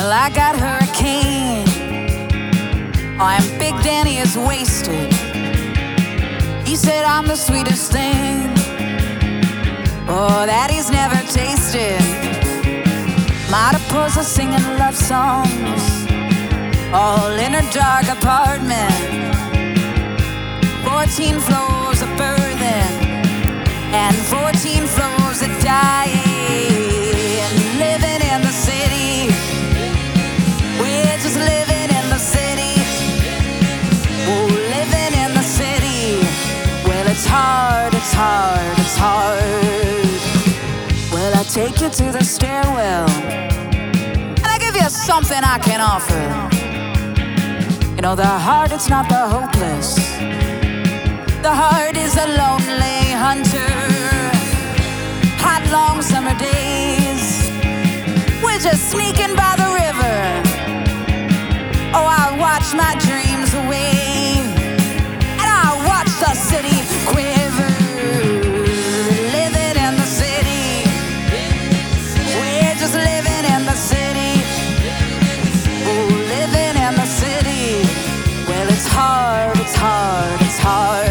Well, I got hurricane. Oh, and Big Danny is wasted. He said I'm the sweetest thing, oh, that he's never tasted. Martyrs are singing love songs, all in a dark apartment. 14 floors of birthing and 14 floors of dying. Living in the city, we're just living in the city. Oh, living in the city. Well, it's hard, it's hard, it's hard. Well, I take you to the stairwell and I give you something I can offer. You know, the heart, it's not the hopeless. The heart is a lonely hunter. Hot, long summer days, we're just sneaking by the river. Oh, I watch my dreams away, and I watch the city quiver. Living in the city, we're just living in the city. Oh, living in the city. Well, it's hard, it's hard, it's hard.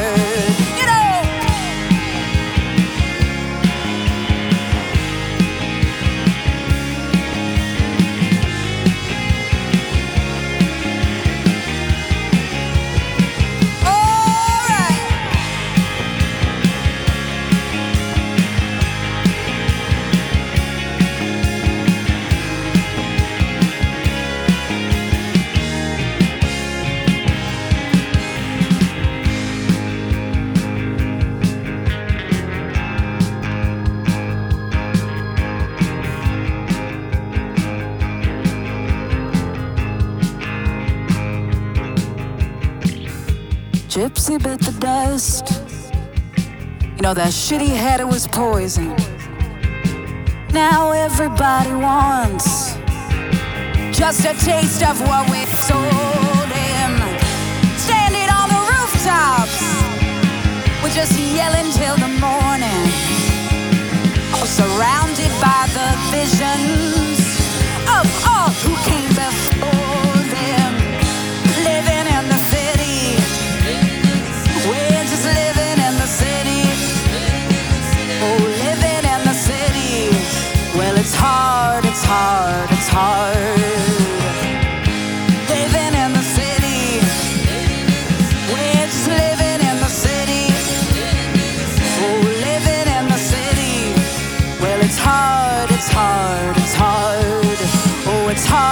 Gypsy bit the dust. You know, that shit he had, it was poison. Now everybody wants just a taste of what we sold him. Standing on the rooftops, we're just yelling till the morning. All surrounded by the visions of all who came before them. Living in the city, we're just living in the city. Oh, living in the city. Well, it's hard, it's hard, it's hard. Living in the city, we're just living in the city. Oh, living in the city. Well, it's hard, it's hard, it's hard. Oh, it's hard.